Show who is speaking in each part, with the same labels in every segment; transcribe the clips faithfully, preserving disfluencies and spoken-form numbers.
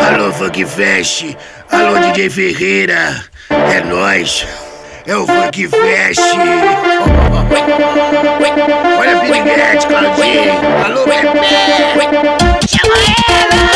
Speaker 1: Alô, Funk Fest, alô, D J Ferreira, é nóis, é o Funk Fest. Olha a Piriguete, Claudinho, alô, bebê, chama ela!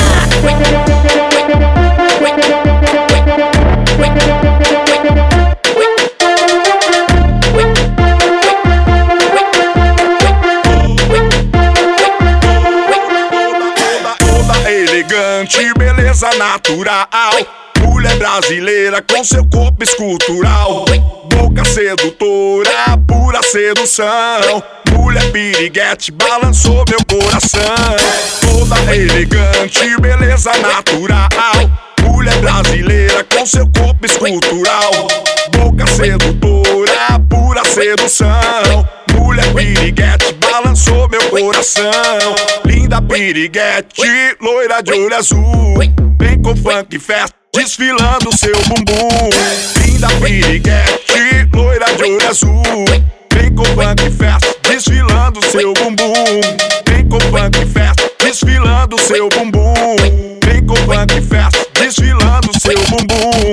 Speaker 2: Elegante, beleza natural, mulher brasileira com seu corpo escultural, boca sedutora, pura sedução, mulher piriguete balançou meu coração. Toda elegante, beleza natural, mulher brasileira com seu corpo escultural, boca sedutora, pura sedução, mulher piriguete balançou meu coração. Linda piriguete, loira de olho azul, vem com Funk Fest desfilando seu bumbum. Linda piriguete, loira de olho azul, vem com Funk Fest desfilando seu bumbum. Vem com Funk Fest desfilando seu bumbum. Vem com Funk Fest desfilando seu bumbum.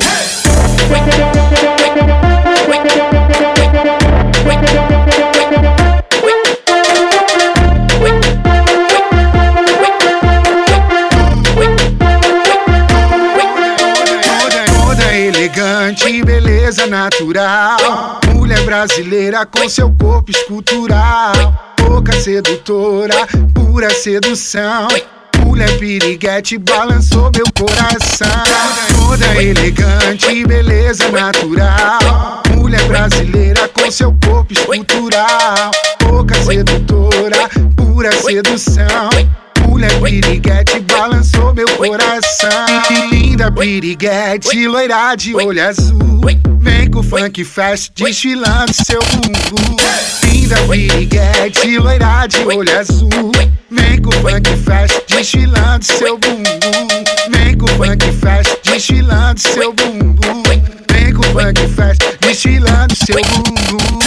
Speaker 3: Elegante, beleza natural, mulher brasileira com seu corpo escultural, boca sedutora, pura sedução, mulher piriguete balançou meu coração. Toda elegante, beleza natural, mulher brasileira com seu corpo escultural, boca sedutora, pura sedução, mulher piriguete balançou meu coração. Linda piriguete, loira de olho azul, vem com Funk Fest desfilando seu bumbum. Linda piriguete, loira de olho azul, vem com Funk Fest desfilando seu bumbum. Vem com Funk Fest desfilando seu bumbum. Vem com Funk Fest desfilando seu bumbum.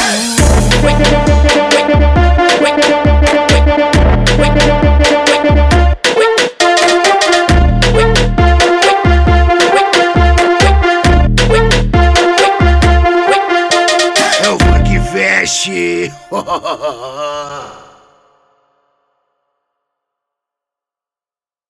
Speaker 1: É o Funk Fest.